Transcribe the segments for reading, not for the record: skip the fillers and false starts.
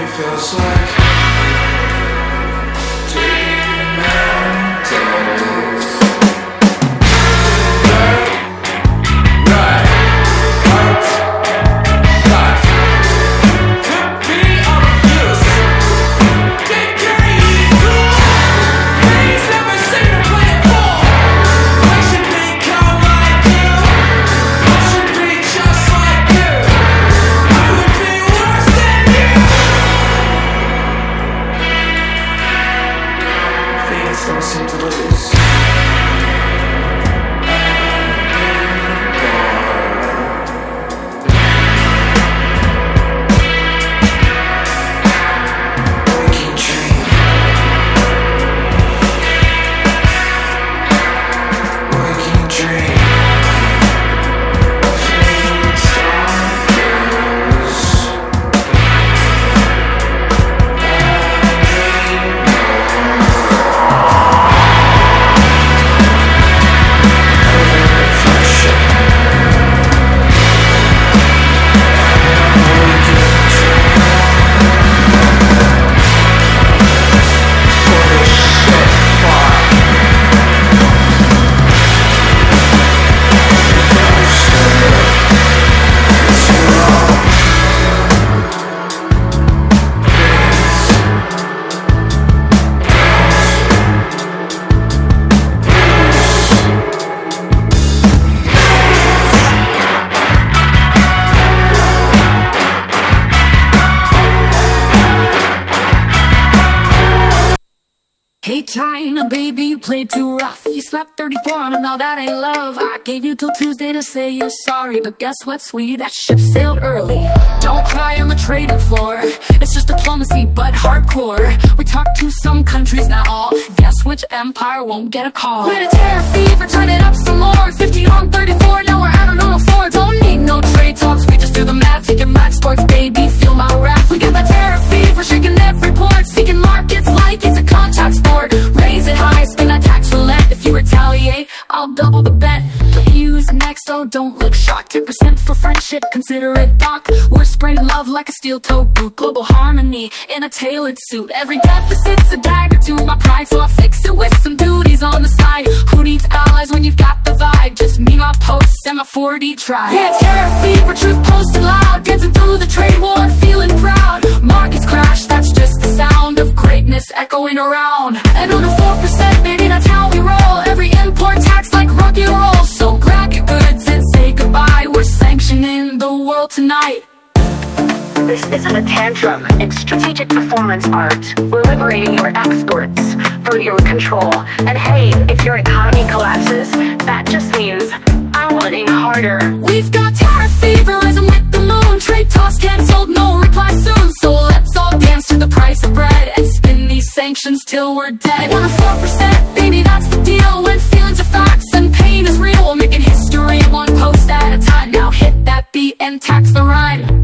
feels like don't seem to lose. Waking dream. Waking dream. Hey China, baby, you played too rough. You slapped 34 and now that ain't love. I gave you till Tuesday to say you're sorry, but guess what, sweetie, that ship sailed early. Don't cry on the trading floor, it's just diplomacy but hardcore. We talked to some countries now, guess which empire won't get a call. With a terror fever, turn it up some more. 50 on 34, now we're out on 04. Don't need no trade talks, we just do the math. Taking max sports, baby, feel my wrath. We got that terror fever, shaking every port. Seeking markets like it's a contact sport. Raise it high, spin that tax roulette. If you retaliate, I'll double the bet. The EU's next, oh don't look shocked. 10% for friendship, consider it doc. We're spreading love like a steel-toed boot. Global harmony in a tailored suit. Every deficit's a dagger to my pride, so I'll fix it with some duties on the side. Who needs allies when you've got the vibe? Just me, my posts, and my 4D tribe. Yeah, it's terror fever, truth posted loud. Dancing through the trade war, feeling proud. Markets crash, that's just the sound of greatness echoing around. And on a 4%, baby, that's how we roll. Every import tax like rock and roll. So grab your goods and say goodbye. We're sanctioning the world tonight. This isn't a tantrum, it's strategic performance art. We're liberating your exports from your control. And hey, if your economy collapses, that just means I'm winning harder. We've got tariff fever, rising with the moon. Trade talks cancelled, no reply soon. So let's all dance to the price of bread and spin these sanctions till we're dead. 1 or 4%, baby, that's the deal. When feelings are facts and pain is real, we're making history one post at a time. Now hit that beat and tax the rhyme.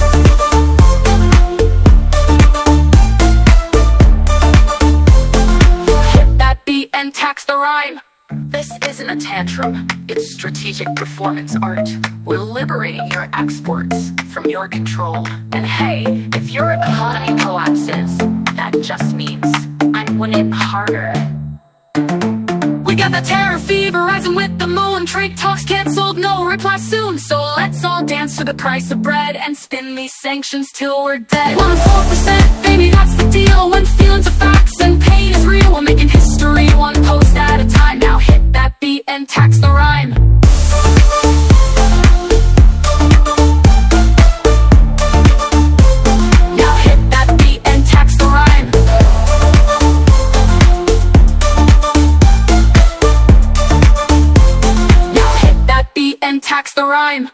And tax the rhyme. This isn't a tantrum, it's strategic performance art. We're liberating your exports from your control. And hey, if your economy collapses, that just means I'm winning harder. We got the terror fever, rising with the moon. Trade talks cancelled, no reply soon. So let's all dance to the price of bread and spin these sanctions till we're dead. 1 or 4%, baby, that's the deal. When feelings are facts and pain is real, we're making history one post at a time. Now hit that beat and tax the rhyme. Now hit that beat and tax the rhyme. Now hit that beat and tax the rhyme.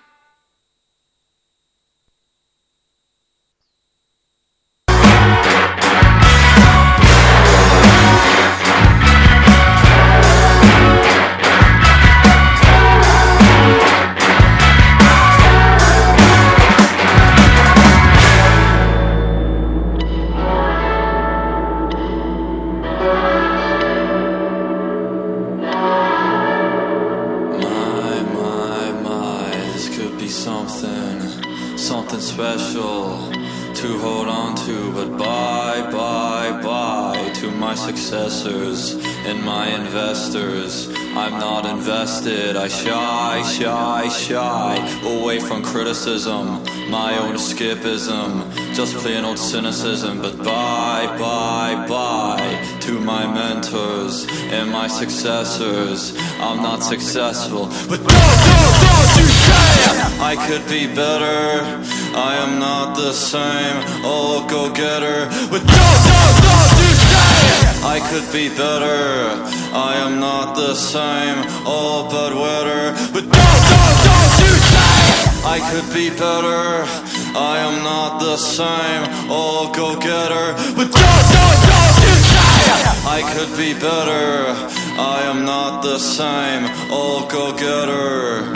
Something special. to hold on to, but bye, bye, bye to my successors and my investors. I'm not invested, I shy, shy, shy away from criticism, my own escapism, just plain old cynicism. But bye, bye, bye to my mentors and my successors. I'm not successful, but don't you say I could be better. I am not the same, oh go-getter. But don't you say I could be better. I am not the same, oh bedwetter. But don't you say I could be better. I am not the same, oh go-getter. But don't you say I could be better. I am not the same, oh go-getter.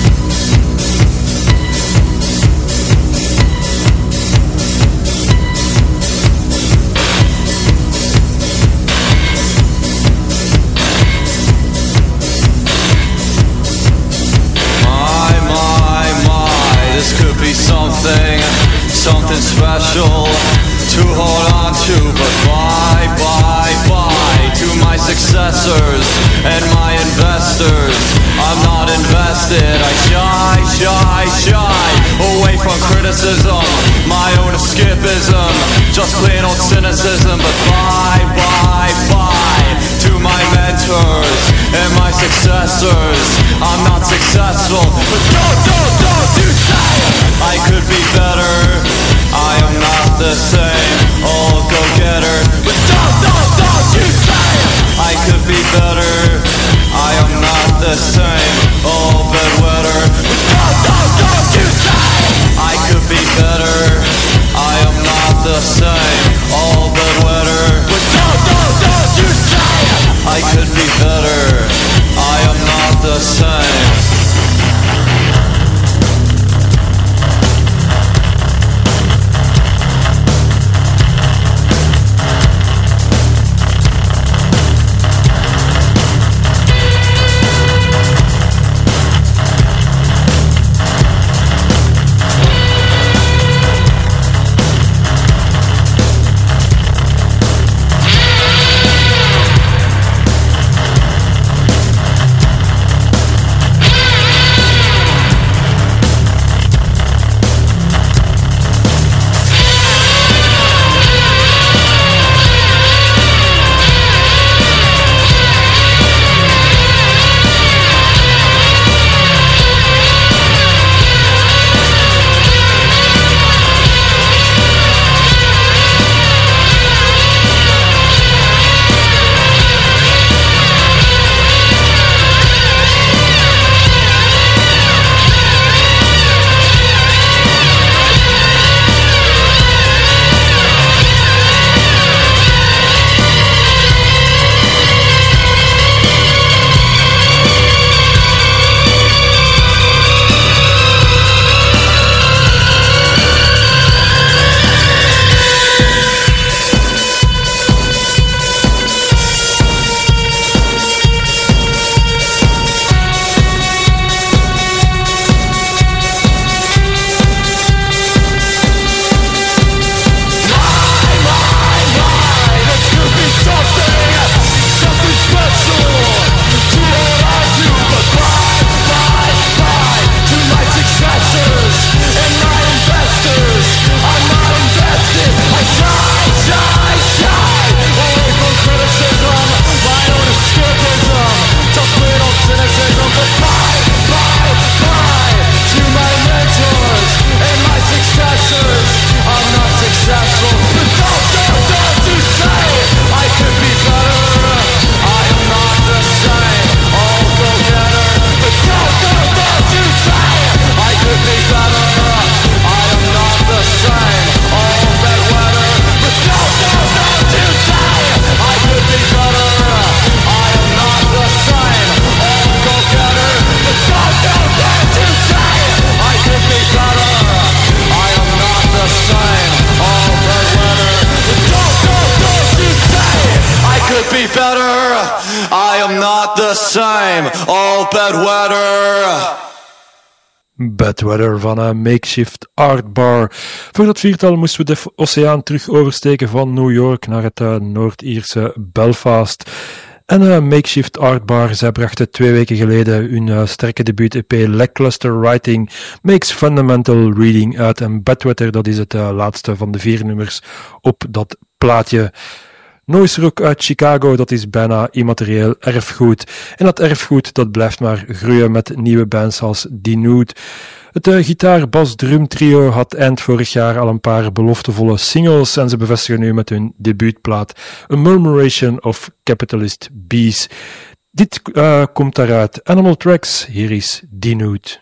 This could be something special to hold on to. But bye, bye, bye to my successors and my investors. I'm not invested, I shy, shy, shy away from criticism, my own escapism, just plain old cynicism. But bye, bye, bye to my mentors and my successors. I'm not successful, but don't you say I could be better. I am not the same, oh go-getter. But don't you say I could be better. I am not the same, oh bedwetter. But don't you say I could be better. I am not the same, oh bedwetter. But don't you say I could be better. I am not the same. the same, all bedwetter. Bad Weather van een Makeshift Art Bar. Voor dat viertal moesten we de oceaan terug oversteken van New York naar het Noord-Ierse Belfast. En Makeshift Art Bar, zij brachten 2 weken geleden hun sterke debuut-EP Lackluster Writing Makes Fundamental Reading uit. En Bad Weather, dat is het laatste van de 4 nummers op dat plaatje. Noise rock uit Chicago, dat is bijna immaterieel erfgoed. En dat erfgoed, dat blijft maar groeien met nieuwe bands als Denude. Het gitaar-bas-drum trio had eind vorig jaar al een paar beloftevolle singles en ze bevestigen nu met hun debuutplaat A Murmuration of Capitalist Bees. Dit komt daaruit. Animal Tracks, hier is Denude.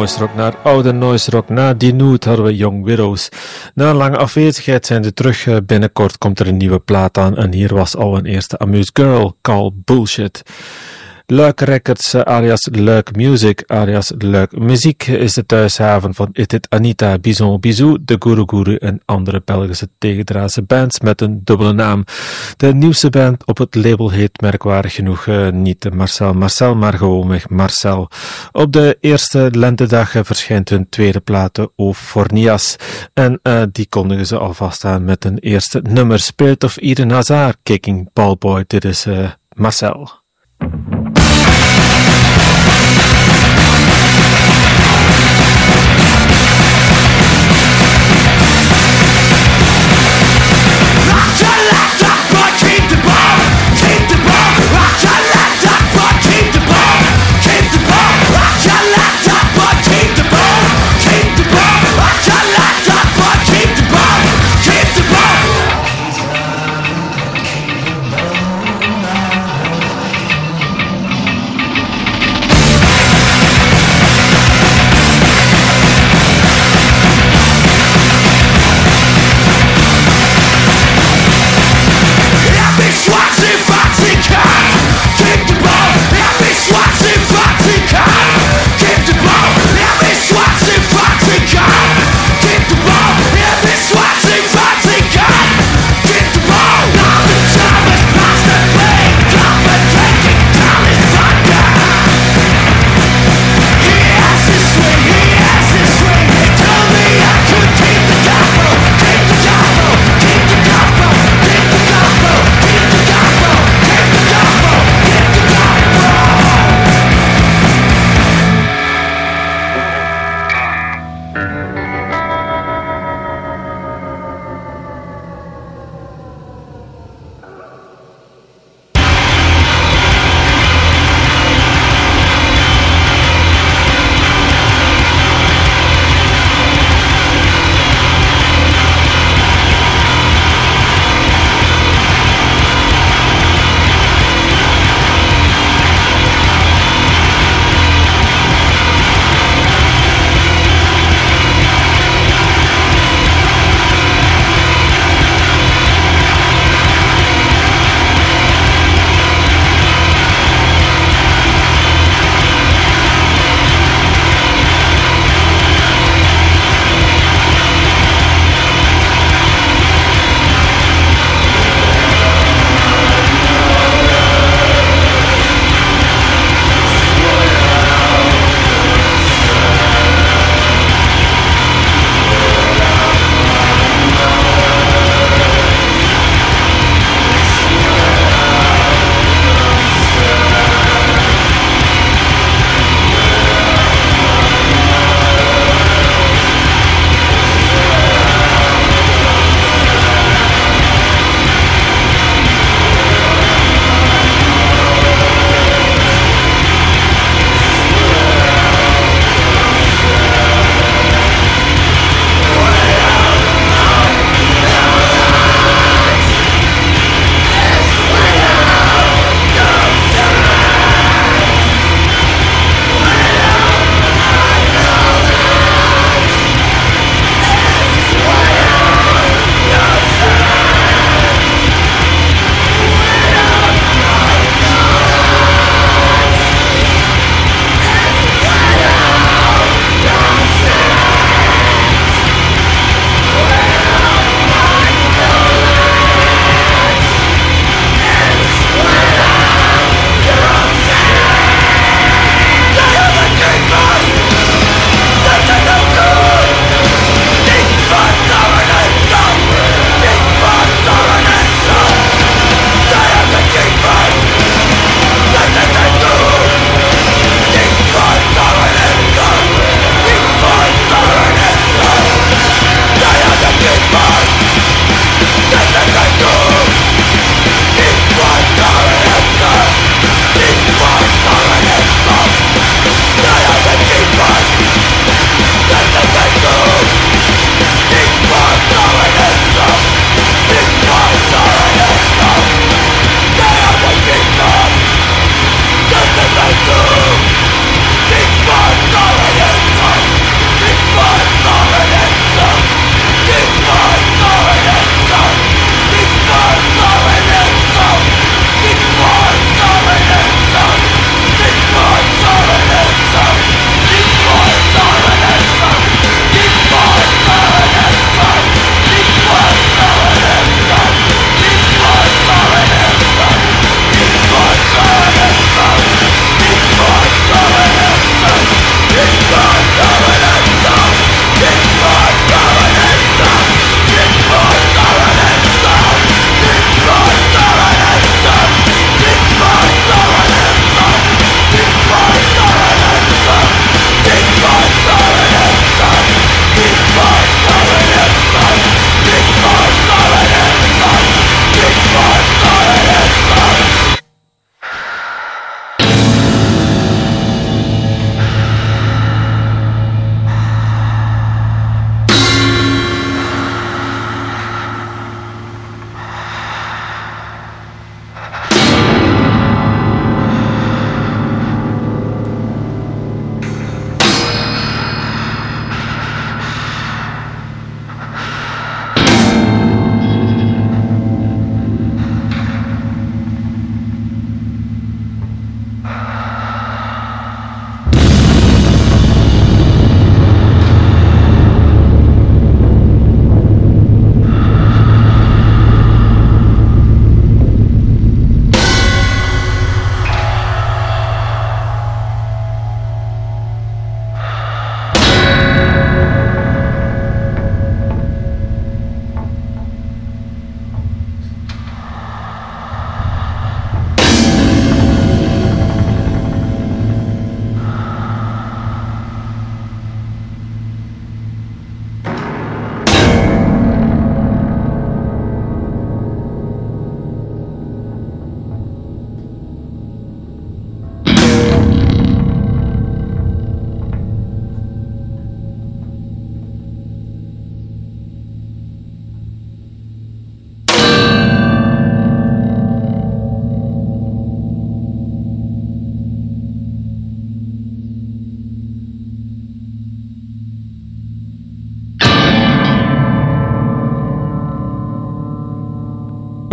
noise rock naar oude noise rock. Na Die Nude hadden we Young Widows. Na een lange afwezigheid zijn ze terug. Binnenkort komt er een nieuwe plaat aan. En hier was al een eerste Amuse Girl, Call Bullshit. Luik Records, alias Luik Music, alias Luik Muziek, is de thuishaven van It Anita, Bison Bisou, De Guru Guru en andere Belgische tegendraadse bands met een dubbele naam. De nieuwste band op het label heet merkwaardig genoeg niet Marcel, maar gewoonweg Marcel. Op de eerste lentedag verschijnt hun tweede plaat, Ophornias, en die kondigen ze alvast aan met een eerste nummer, Spirit of Eden Hazard, Kicking Ballboy. Dit is Marcel.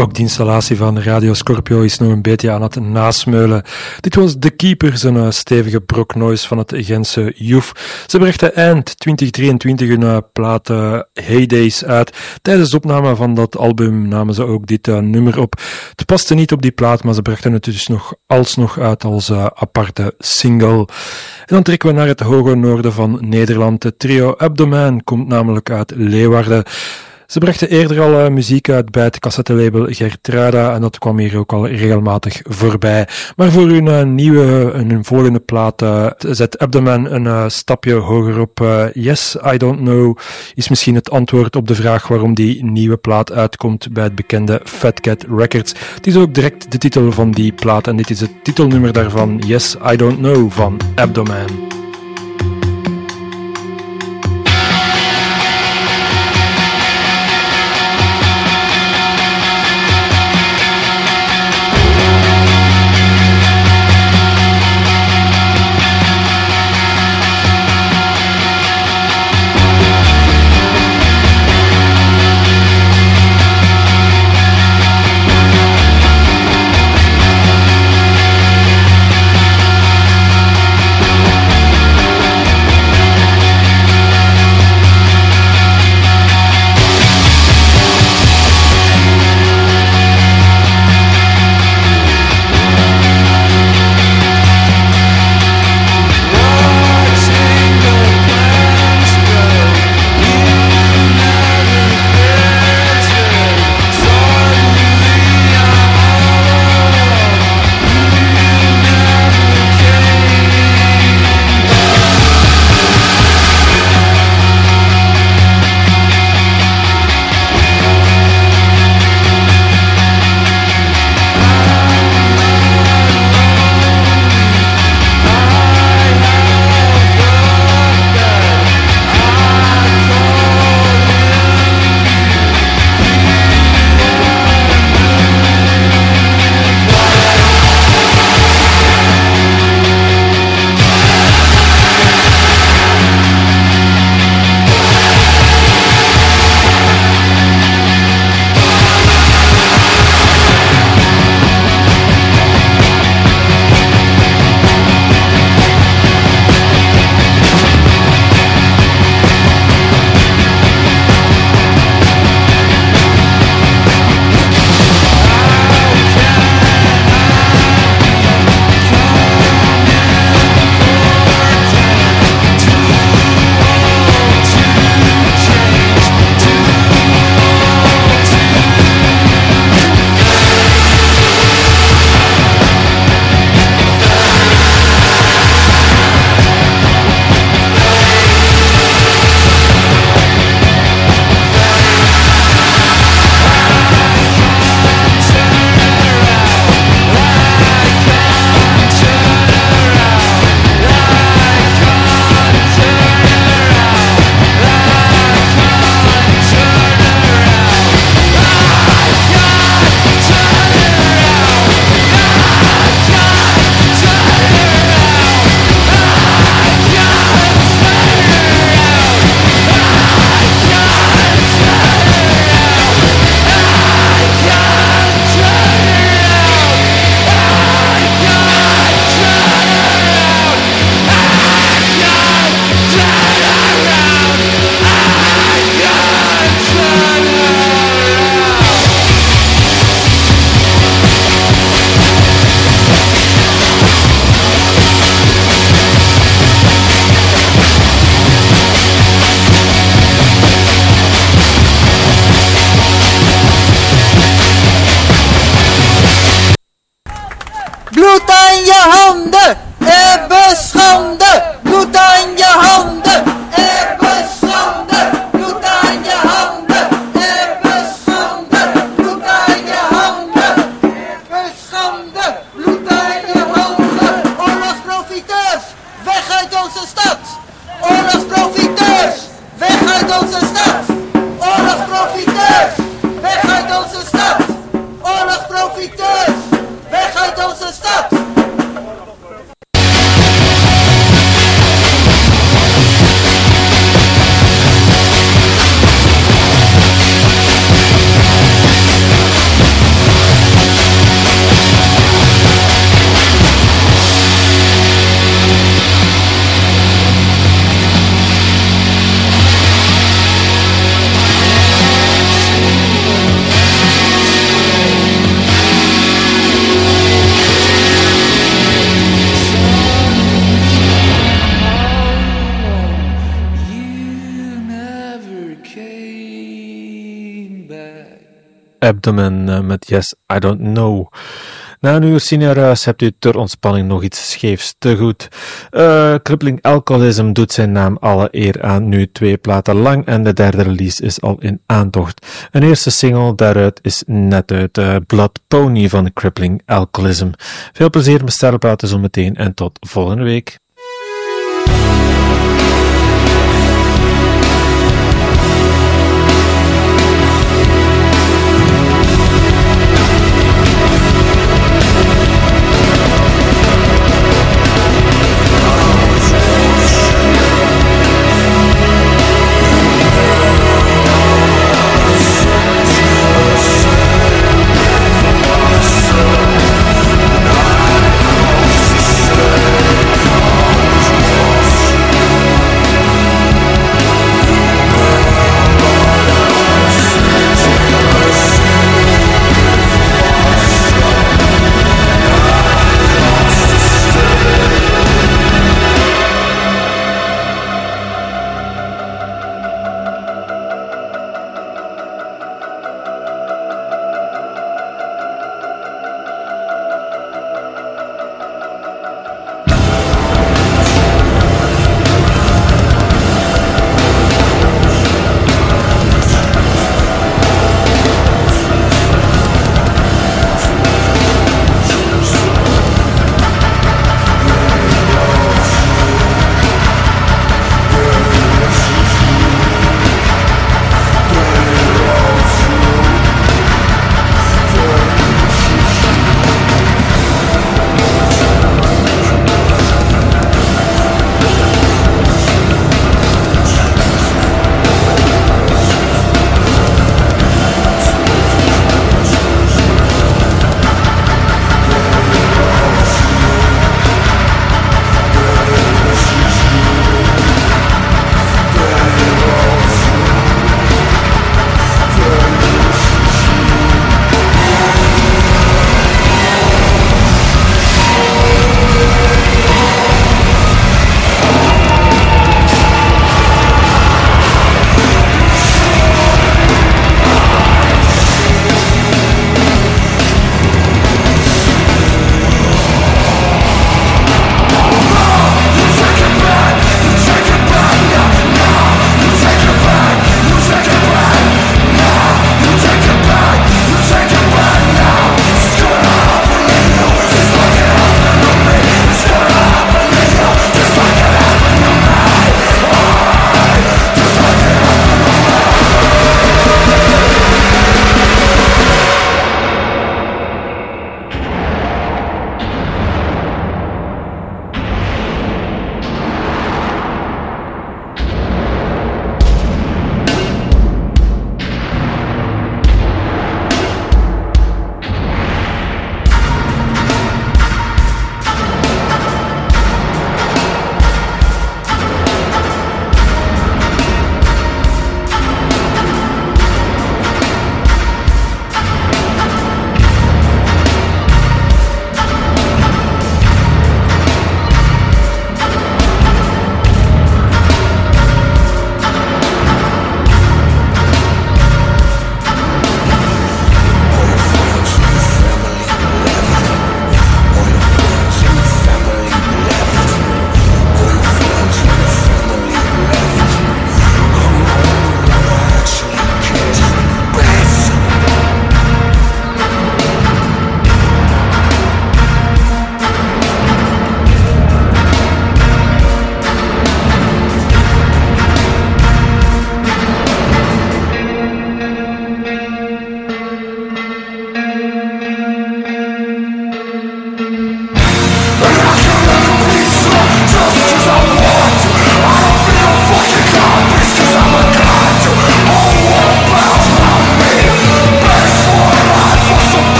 Ook de installatie van Radio Scorpio is nog een beetje aan het nasmeulen. Dit was The Keepers, een stevige brok noise van het Gentse Joef. Ze brachten eind 2023 hun plaat Heydays uit. Tijdens de opname van dat album namen ze ook dit nummer op. Het paste niet op die plaat, maar ze brachten het dus nog alsnog uit als aparte single. En dan trekken we naar het hoge noorden van Nederland. Het trio Abdomen komt namelijk uit Leeuwarden. Ze brachten eerder al muziek uit bij het cassettelabel Gertruida en dat kwam hier ook al regelmatig voorbij. Maar voor hun volgende plaat zet Abdomen een stapje hoger op. Yes, I Don't Know is misschien het antwoord op de vraag waarom die nieuwe plaat uitkomt bij het bekende Fat Cat Records. Het is ook direct de titel van die plaat en dit is het titelnummer daarvan, Yes, I Don't Know van Abdomen. Bloed aan je handen, ebbe schande. Bloed aan je handen, ebbe schande. Bloed aan je handen, ebbe schande. Bloed aan je handen, ebbe schande. Bloed aan je handen. Oorlogsprofiteurs, weg uit onze stad. Oorlogsprofiteurs, weg uit onze stad. Oorlogsprofiteurs, weg uit onze stad. Oorlogsprofiteurs, weg uit onze stad. Abdomen met Yes, I Don't Know. Na een uur Cineruis hebt u ter ontspanning nog iets scheefs te goed. Crippling Alcoholism doet zijn naam alle eer aan, nu 2 platen lang en de derde release is al in aantocht. Een eerste single daaruit is net uit, Blood Pony van Crippling Alcoholism. Veel plezier met Sterrenpraten zo meteen en tot volgende week. Oh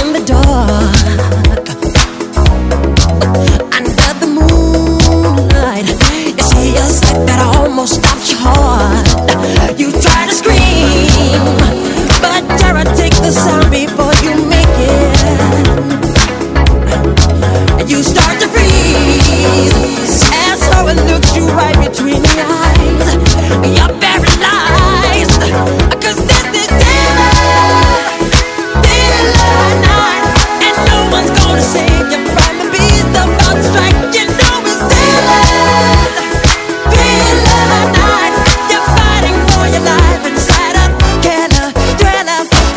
in the dark, under the moonlight. You see a sight that almost stops your heart. You try to scream, but terror takes the sound before you make it. You start to freeze as horror looks you right between the eyes. You're paralyzed, 'cause this is daylight night, and no one's gonna save you from the beast about to strike. You know it's daylight night. You're fighting for your life inside a killer thriller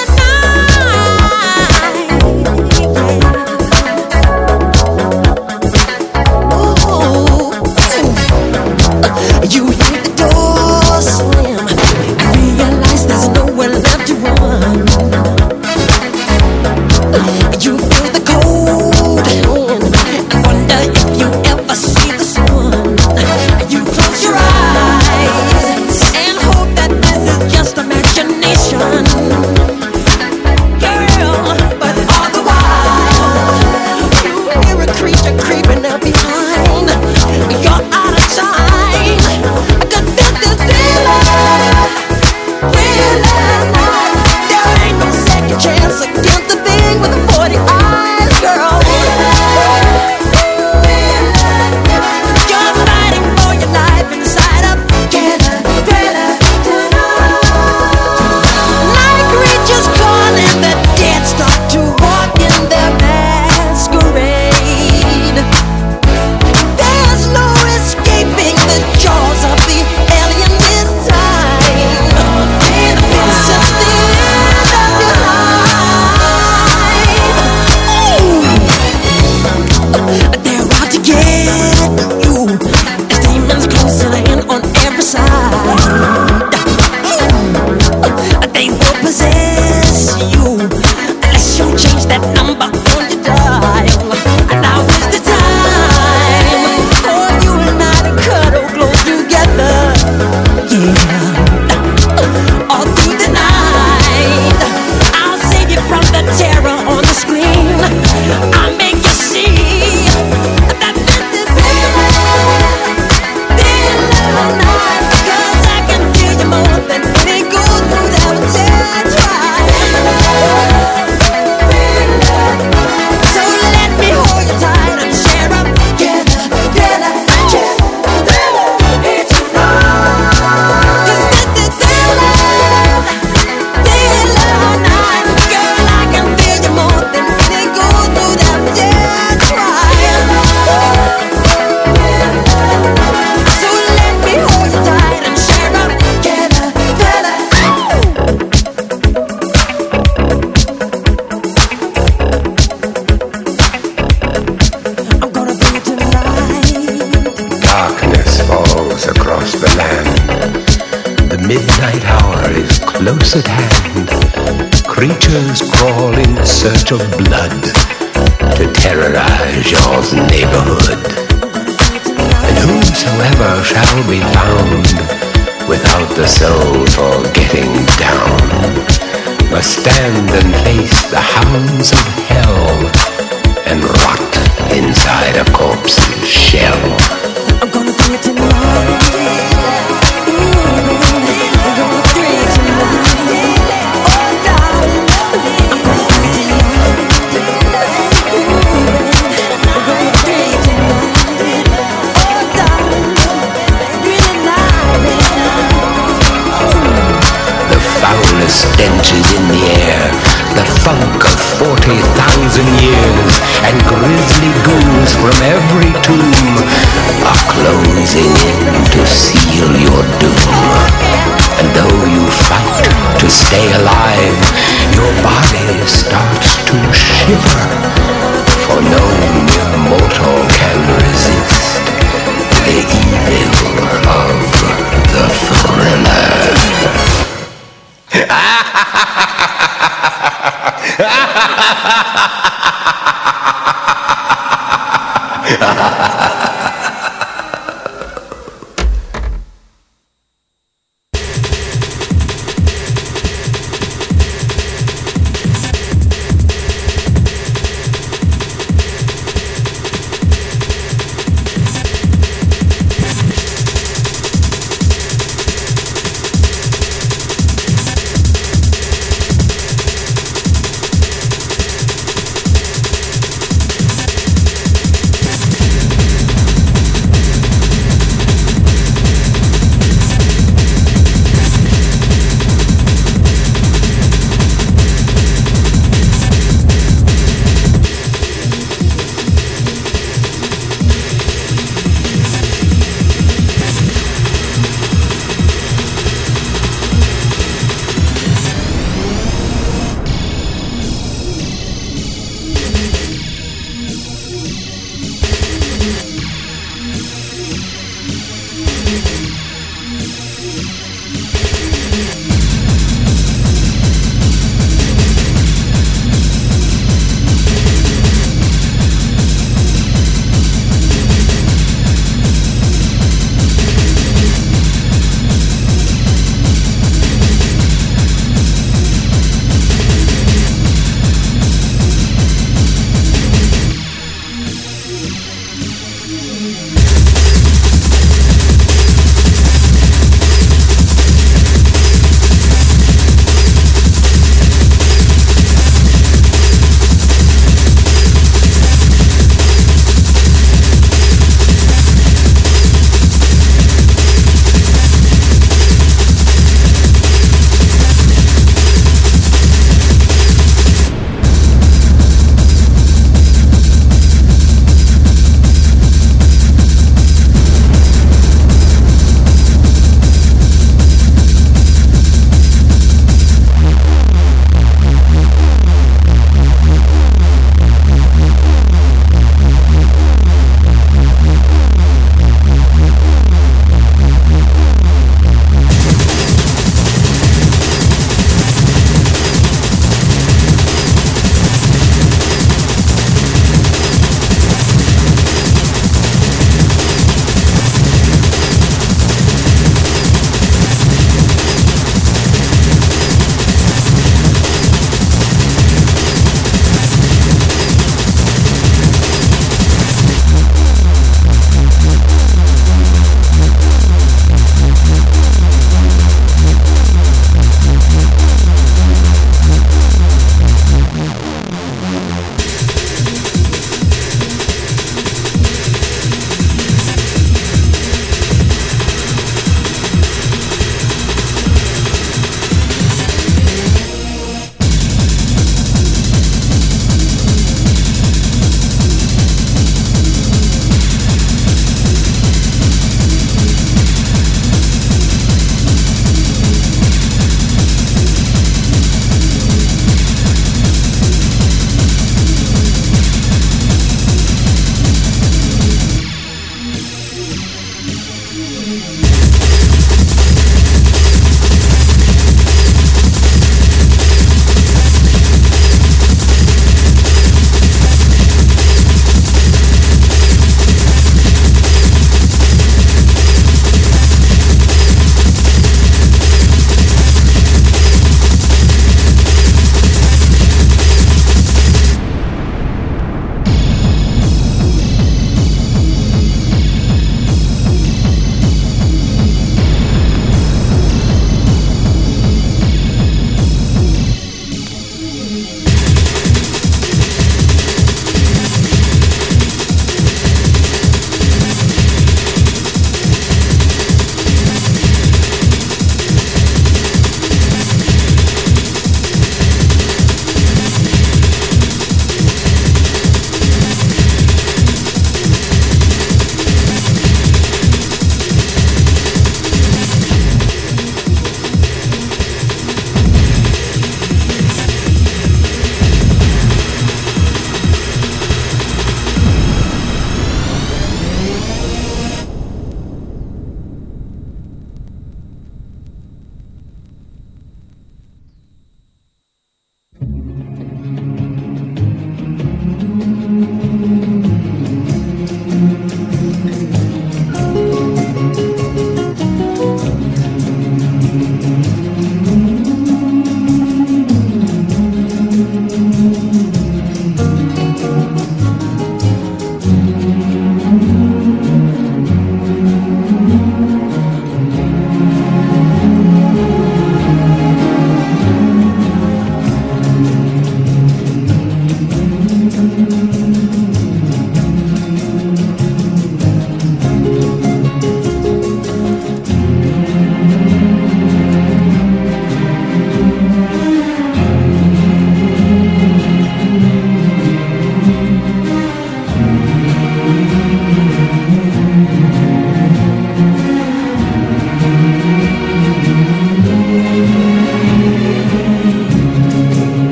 You hear the door slam and realize there's nowhere left to run. You feel the cold hand and wonder if you ever see the sun. You close your eyes and hope that this is just imagination, girl. But all the while you hear a creature creeping up behind. You're out of time, 'cause this is daylight night. There ain't no second chance against the thing with the 40 eyes, girl. You're fighting for your life inside a killer thriller night creatures calling the dead start to walk in their masquerade. There's no escaping the jaws of the alien this time. This is the end of your life. They're out to get you. There's demons closing in on every side. They will possess you unless you change that number on your dial. Now is the time for you and I to cuddle close together. Yeah, all through the night, I'll save you from the terror on the screen. I'll make you see that this is daylight night, 'cause I can feel you more than any goes through that dead drive. So let me hold you tight and share up together. It's right. 'Cause this is daylight night, girl. I can feel you more than any goes through that dead drive. So let me hold you tight and share up together. I'm gonna do it tonight. Darkness falls across the land. The midnight hour is close at hand. Creatures crawl in search of blood to terrorize your neighborhood. And whosoever shall be found without the soul for getting down must stand and face the hounds of hell and rot inside a corpse's shell. I'm gonna do it tonight. I'm gonna do it tonight. Oh, darling, I'm gonna do it tonight. I'm gonna do it tonight. Oh, darling, do it tonight. The foulest stench is in the air, the funk of 40,000 years, and grisly ghouls from every tomb are closing in to seal your doom. And though you fight to stay alive, your body starts to shiver, for no mere mortal can resist the evil of the thriller.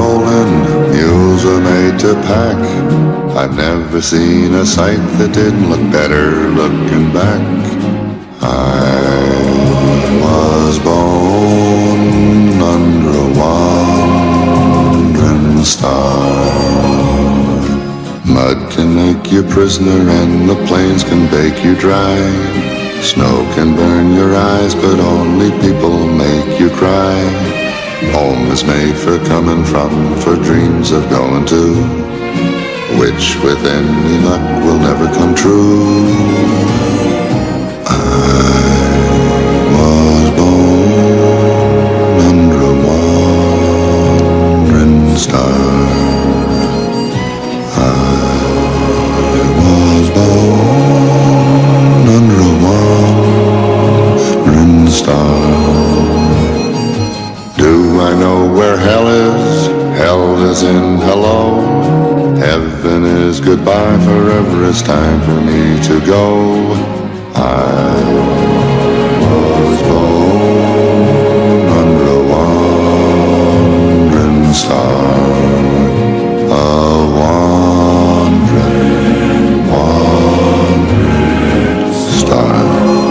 rolling, mules were made to pack. I've never seen a sight that didn't look better looking back. I was born under a wandering star. Mud can make you prisoner and the plains can bake you dry. Snow can burn your eyes, but only people make you cry. Home is made for coming from, for dreams of going to, which with any luck will never come true. I was born under a wandering star. I was born under a wandering star. Do I know where hell is? Hell is in hello. Heaven is goodbye, forever it's time for me to go. I was born under a wandering star. A wandering star.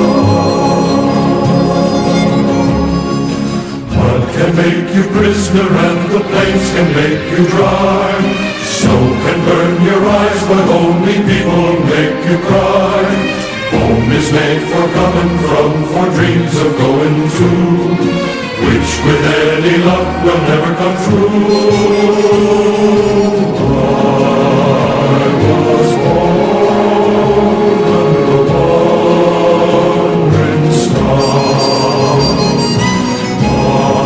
Mud can make you prisoner and the plains can make you dry. Snow can burn your eyes, but only people make you cry. Home is made for coming from, for dreams of going to, which with any luck will never come true. I was born under a wandering star. I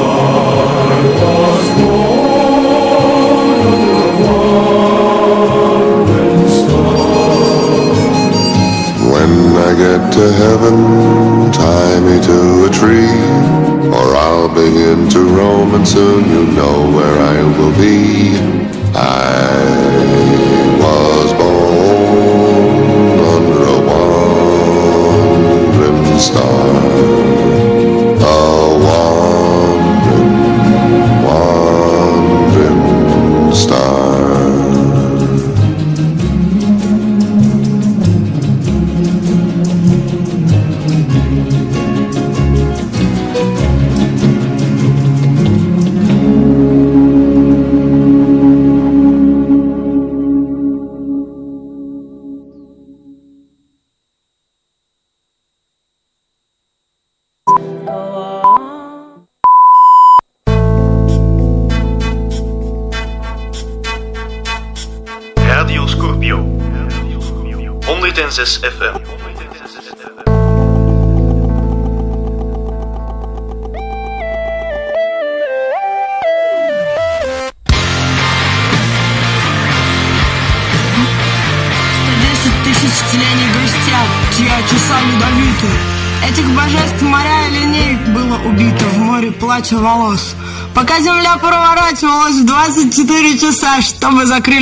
was born under a wandering star. When I get to heaven, tie me to a tree, or I'll begin to roam and soon you'll know where I will be. I was born under a wandering star. A wandering star. Radio Scorpio 106 FM. Тысяч гостят, чья часа ядовиты. Этих божеств моря и линей было убито в море плача волос. Пока земля проворачивалась в 24 часа, чтобы закрыли